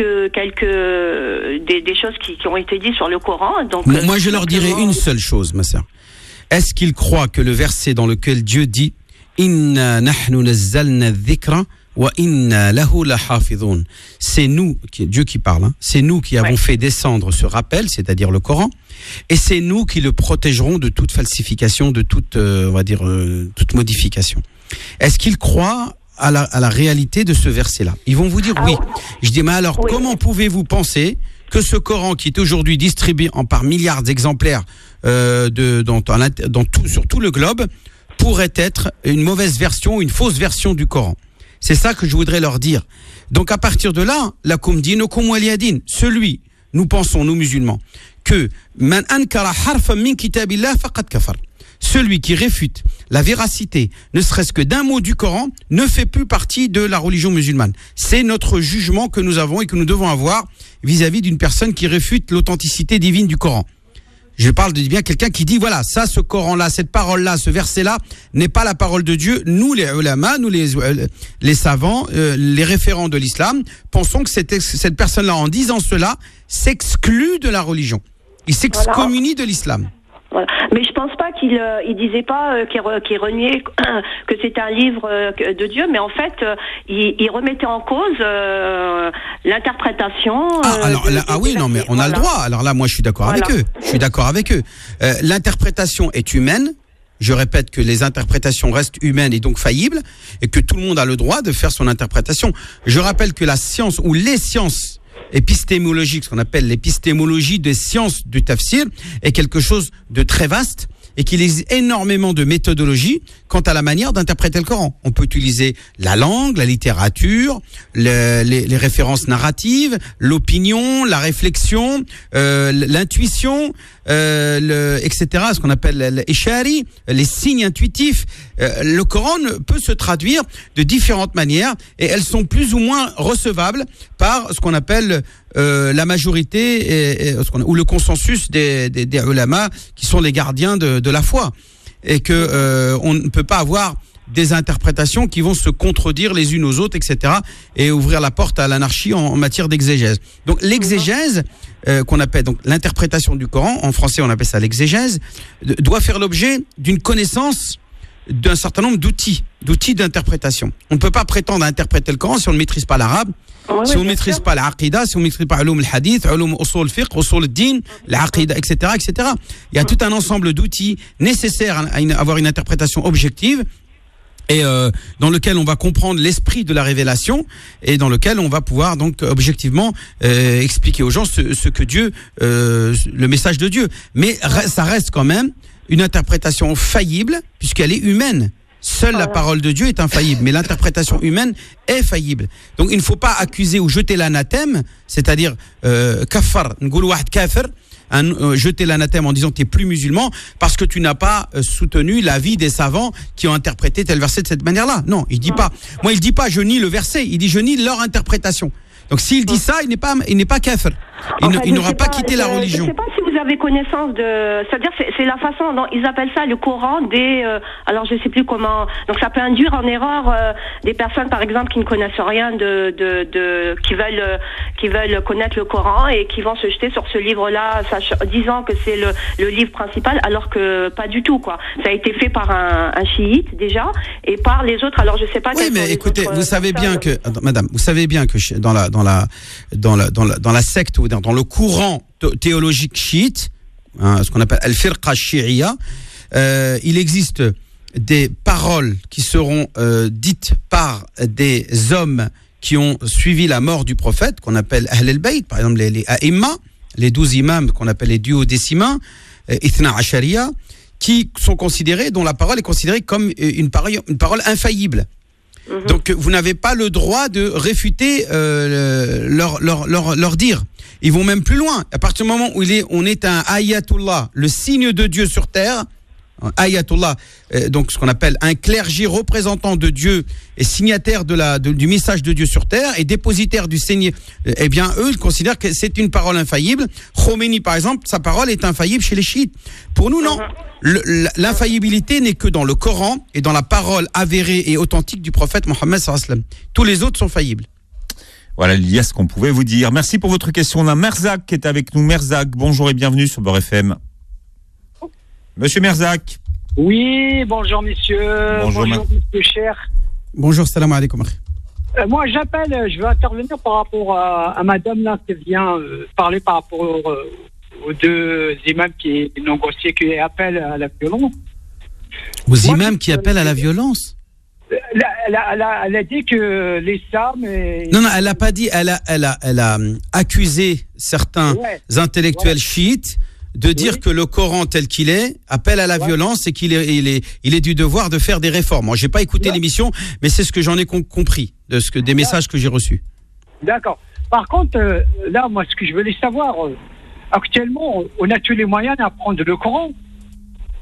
des choses qui ont été dites sur le Coran. Donc, moi, je leur dirais une seule chose, ma sœur. Est-ce qu'ils croient que le verset dans lequel Dieu dit « Inna nahnu nazzalna dhikra wa inna lahu lahafidhun » c'est nous, Dieu qui parle, c'est nous qui avons fait descendre ce rappel, c'est-à-dire le Coran, et c'est nous qui le protégerons de toute falsification, de toute, toute modification. Est-ce qu'ils croient à la réalité de ce verset-là? Ils vont vous dire oui. Je dis, mais alors, comment pouvez-vous penser que ce Coran qui est aujourd'hui distribué par milliards d'exemplaires sur tout le globe pourrait être une mauvaise version, une fausse version du Coran? C'est ça que je voudrais leur dire. Donc à partir de là, lakum dinukum waliyadin, nous pensons, nous musulmans, que man ankara harfan min kitabillah faqad kafar. Celui qui réfute la véracité, ne serait-ce que d'un mot du Coran, ne fait plus partie de la religion musulmane. C'est notre jugement que nous avons et que nous devons avoir vis-à-vis d'une personne qui réfute l'authenticité divine du Coran. Je parle de bien quelqu'un qui dit, voilà, ça, ce Coran-là, cette parole-là, ce verset-là, n'est pas la parole de Dieu. Nous, les ulama, nous, les savants, les référents de l'islam, pensons que cette personne-là, en disant cela, s'exclut de la religion. Il s'excommunie de l'islam. Voilà. Mais je pense pas qu'il disait pas qu'il reniait que c'était un livre de Dieu, mais en fait il remettait en cause l'interprétation. Mais on a le droit. Alors là, moi, je suis d'accord avec eux. L'interprétation est humaine. Je répète que les interprétations restent humaines et donc faillibles, et que tout le monde a le droit de faire son interprétation. Je rappelle que la science ou les sciences épistémologique, ce qu'on appelle l'épistémologie des sciences du tafsir, est quelque chose de très vaste et qu'il existe énormément de méthodologies quant à la manière d'interpréter le Coran. On peut utiliser la langue, la littérature, les références narratives, l'opinion, la réflexion, l'intuition, etc., ce qu'on appelle l'ishari, les signes intuitifs. Le Coran peut se traduire de différentes manières et elles sont plus ou moins recevables par ce qu'on appelle la majorité ou le consensus des ulama qui sont les gardiens de la foi, et que on ne peut pas avoir des interprétations qui vont se contredire les unes aux autres, etc., et ouvrir la porte à l'anarchie en matière d'exégèse. Donc l'exégèse, qu'on appelle donc l'interprétation du Coran, en français on appelle ça l'exégèse, doit faire l'objet d'une connaissance d'un certain nombre d'outils d'interprétation. On ne peut pas prétendre à interpréter le Coran si on ne maîtrise pas l'arabe, si on ne maîtrise pas l'aqida, si on ne maîtrise pas ulum al-hadith, ulum usul fiqh, usul al-din, l'aqida, etc., etc. Il y a tout un ensemble d'outils nécessaires à avoir une interprétation objective, et dans lequel on va comprendre l'esprit de la révélation, et dans lequel on va pouvoir donc objectivement expliquer aux gens ce que Dieu, le message de Dieu. Mais ça reste quand même une interprétation faillible, puisqu'elle est humaine. Seule la parole de Dieu est infaillible, mais l'interprétation humaine est faillible. Donc il ne faut pas accuser ou jeter l'anathème, c'est-à-dire kafar, n'goulou wahd kafir, jeter l'anathème en disant que tu n'es plus musulman parce que tu n'as pas soutenu l'avis des savants qui ont interprété tel verset de cette manière-là. Non, il dit pas. Moi, il dit pas je nie le verset, il dit je nie leur interprétation. Donc s'il dit ça, il n'est pas kafir. Il n'aura pas quitté la religion. Je ne sais pas si vous avez connaissance de... C'est-à-dire, c'est la façon dont ils appellent ça le Coran alors, je ne sais plus comment... Donc, ça peut induire en erreur des personnes, par exemple, qui ne connaissent rien qui veulent connaître le Coran et qui vont se jeter sur ce livre-là, disant que c'est le livre principal, alors que pas du tout, quoi. Ça a été fait par un chiite, déjà, et par les autres. Alors, je ne sais pas... Oui, mais écoutez, vous savez bien que... Madame, vous savez bien que dans la secte ou dans le courant théologique chiite, ce qu'on appelle al-firqa shi'iyya, il existe des paroles qui seront dites par des hommes qui ont suivi la mort du prophète, qu'on appelle Ahl al-Bayt, par exemple les a'imma, les 12 imams qu'on appelle les duodécimains, Ithna Ashariya, qui sont considérés, dont la parole est considérée comme une parole infaillible. Donc vous n'avez pas le droit de réfuter leur dire. Ils vont même plus loin. À partir du moment où on est un ayatullah, le signe de Dieu sur terre, ayatullah, donc ce qu'on appelle un clergé représentant de Dieu et signataire du message de Dieu sur terre et dépositaire du Seigneur, eh bien eux ils considèrent que c'est une parole infaillible. Khomeini par exemple, sa parole est infaillible chez les chiites. Pour nous non. L'infaillibilité n'est que dans le Coran et dans la parole avérée et authentique du prophète Mohammed sallallahu alayhi wa sallam. Tous les autres sont faillibles. Voilà, il y a ce qu'on pouvait vous dire. Merci pour votre question. On a Merzak qui est avec nous. Merzak, bonjour et bienvenue sur Beurre FM. Monsieur Merzak. Oui, bonjour messieurs. Bonjour monsieur Cher. Bonjour, salam alaikum. Moi j'appelle, je veux intervenir par rapport à madame là qui vient parler par rapport aux deux imams qui appellent à la violence. Aux imams qui appellent à la violence? Elle a dit que l'islam Non, elle n'a pas dit. Elle a accusé certains intellectuels chiites de dire que le Coran tel qu'il est appelle à la violence et qu'il est du devoir de faire des réformes. Moi, j'ai pas écouté l'émission, mais c'est ce que j'en ai compris des messages que j'ai reçus. D'accord. Par contre, là, moi, ce que je voulais savoir, actuellement, on a tous les moyens d'apprendre le Coran.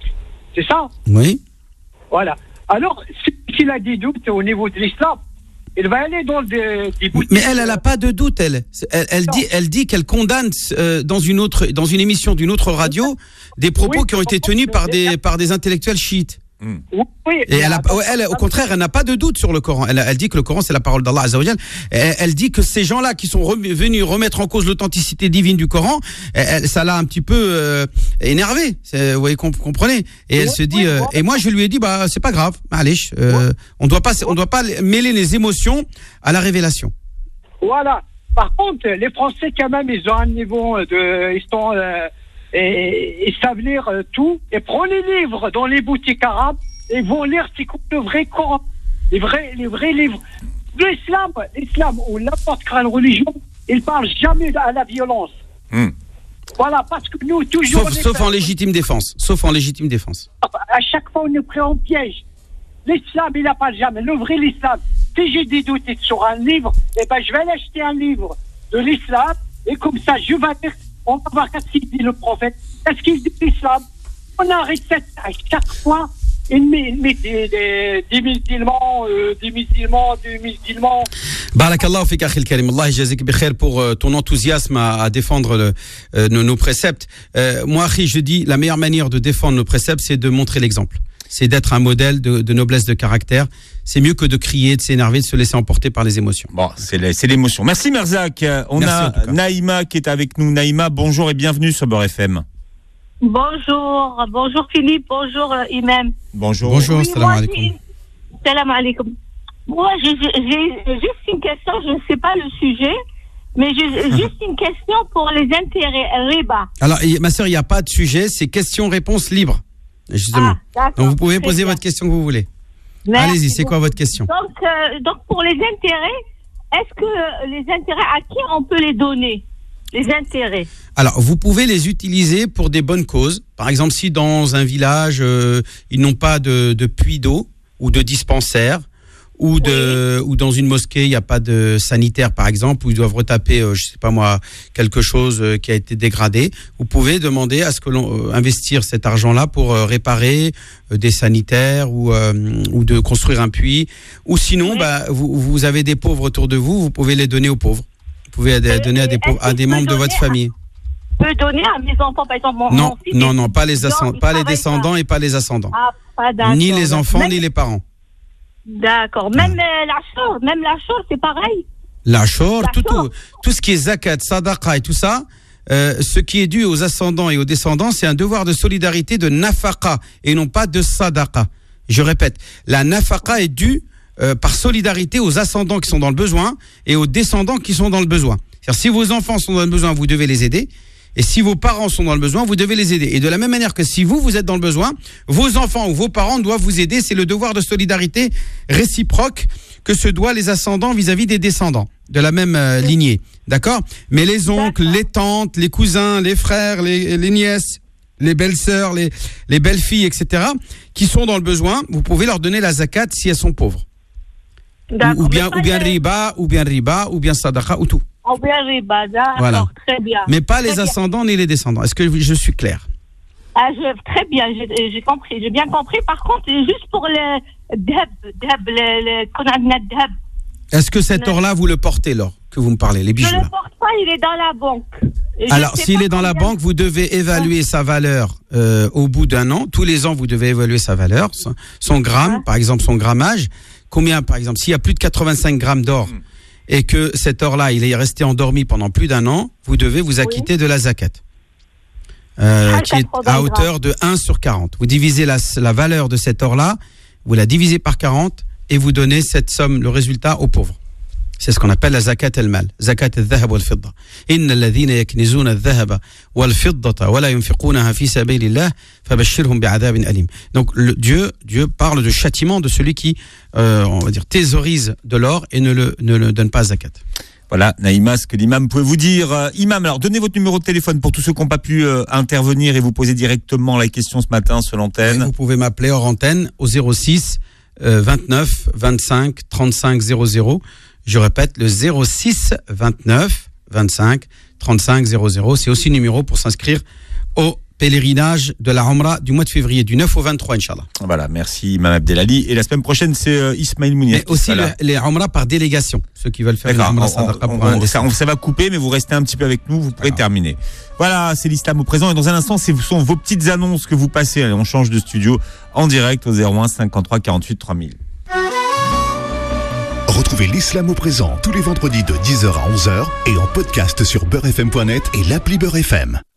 C'est ça? Oui. Voilà. Alors, s'il a des doutes au niveau de l'islam, il va aller dans des boutiques. Mais elle n'a pas de doute, elle dit qu'elle condamne dans une émission d'une autre radio des propos qui ont été tenus par des intellectuels chiites. Oui, et elle, au contraire, elle n'a pas de doute sur le Coran. Elle dit que le Coran, c'est la parole d'Allah Azza wa Jal. Elle dit que ces gens-là qui sont venus remettre en cause l'authenticité divine du Coran, ça l'a un petit peu énervé. Vous voyez, comprenez. Et elle se dit. Et moi, je lui ai dit, c'est pas grave. Allez, on doit pas mêler les émotions à la révélation. Voilà. Par contre, les Français, quand même, ils ont un niveau ils sont. Et ils savent lire tout. Et prenez les livres dans les boutiques arabes et vont lire ce qu'on le vrai Coran. Les vrais livres. L'islam ou n'importe quelle religion, ils parlent jamais à la violence. Voilà, parce que nous, toujours... Sauf en légitime défense. À chaque fois, on nous prend en piège. L'islam, il n'a pas jamais. Le vrai l'islam. Si j'ai des doutes sur un livre, je vais aller acheter un livre de l'islam et comme ça, je vais dire... On va voir qu'est-ce qu'il dit le prophète, qu'est-ce qu'il dit l'islam. On arrête à chaque fois, il met des musulmans. Barakallahu fik akhil karim. Allah yajazik bi khair pour ton enthousiasme à défendre nos préceptes. Moi, akhi, je dis, la meilleure manière de défendre nos préceptes, c'est de montrer l'exemple. C'est d'être un modèle de noblesse de caractère. C'est mieux que de crier, de s'énerver, de se laisser emporter par les émotions. Bon, c'est l'émotion. Merci Merzak. On a Naïma qui est avec nous. Naïma, bonjour et bienvenue sur Beurre FM. Bonjour Philippe, bonjour Imam. Bonjour, salam alaikum. Salam alaikum. Moi, j'ai juste une question, je ne sais pas le sujet, mais j'ai juste une question pour les intérêts riba. Alors, ma sœur, il n'y a pas de sujet, c'est question-réponse libre. Justement. Donc vous pouvez poser votre question que vous voulez. Merci. Allez-y, c'est quoi votre question? Donc pour les intérêts, est-ce que les intérêts, à qui on peut les donner? Les intérêts. Alors, vous pouvez les utiliser pour des bonnes causes. Par exemple, si dans un village, ils n'ont pas de puits d'eau ou de dispensaire, ou dans une mosquée, il n'y a pas de sanitaire, par exemple, où ils doivent retaper, je sais pas moi, quelque chose qui a été dégradé. Vous pouvez demander à ce que l'on investir cet argent-là pour réparer des sanitaires ou de construire un puits. Ou sinon, vous avez des pauvres autour de vous, vous pouvez les donner aux pauvres. Vous pouvez donner à des membres de votre famille. Je peux donner à mes enfants, par exemple, mon fils. Non, pas les descendants et pas les ascendants. Ah, pas d'accord. Ni les enfants, ni les parents. D'accord. Même la chore, c'est pareil. La chore, tout ce qui est zakat, sadaqa et tout ça, ce qui est dû aux ascendants et aux descendants, c'est un devoir de solidarité de nafaqa et non pas de sadaqa. Je répète, la nafaqa est due par solidarité aux ascendants qui sont dans le besoin et aux descendants qui sont dans le besoin. C'est-à-dire, si vos enfants sont dans le besoin, vous devez les aider. Et si vos parents sont dans le besoin, vous devez les aider. Et de la même manière que si vous êtes dans le besoin, vos enfants ou vos parents doivent vous aider. C'est le devoir de solidarité réciproque que se doit les ascendants vis-à-vis des descendants de la même lignée. D'accord? Mais les oncles, les tantes, les cousins, les frères, les nièces, les belles-sœurs, les belles-filles, etc., qui sont dans le besoin, vous pouvez leur donner la zakat si elles sont pauvres. Ou bien riba, ou bien sadaqa, ou tout. Voilà. Très bien. Mais pas les ascendants ni les descendants. Est-ce que je suis clair? Très bien, j'ai compris, j'ai bien compris. Par contre, juste pour le dhab, est-ce que cet or-là, vous le portez, l'or que vous me parlez, les bijoux? Je ne le porte pas, il est dans la banque. Alors, s'il est dans la banque, vous devez évaluer sa valeur au bout d'un an. Tous les ans, vous devez évaluer sa valeur, son gramme, par exemple, son grammage. Combien, par exemple, s'il y a plus de 85 grammes d'or et que cet or-là, il est resté endormi pendant plus d'un an, vous devez vous acquitter de la zakat, qui est à hauteur de 1 sur 40. Vous divisez la valeur de cet or-là, vous la divisez par 40 et vous donnez cette somme, le résultat, aux pauvres. C'est ce qu'on appelle la zakat al-mal, zakat al-dhahab wal-fidda. Inna alladhina yaknizuna al-dhahaba wal-fiddata wa la yunfiqunaha fi sabilillah fabashshirhum bi'adhabin alim. Donc Dieu parle de châtiment de celui qui on va dire thésaurise de l'or et ne le donne pas zakat. Voilà, Naïma, ce que l'imam pouvait vous dire. Imam, alors donnez votre numéro de téléphone pour tous ceux qui n'ont pas pu intervenir et vous poser directement la question ce matin sur l'antenne. Vous pouvez m'appeler hors antenne au 06 29 25 35 00. Je répète, le 06 29 25 35 00. C'est aussi le numéro pour s'inscrire au pèlerinage de la Umrah du mois de février, du 9 au 23, Inch'Allah. Voilà, merci Imam Abdelali. Et la semaine prochaine, c'est Ismaël Mounier. Mais aussi les Umrah par délégation, ceux qui veulent faire une Umrah Sadaqa pour un décès. Ça va couper, mais vous restez un petit peu avec nous, vous pourrez terminer. Voilà, c'est l'islam au présent. Et dans un instant, ce sont vos petites annonces que vous passez. Allez, on change de studio en direct au 01 53 48 3000. Retrouvez l'islam au présent tous les vendredis de 10h à 11h et en podcast sur beurrefm.net et l'appli Beurre FM.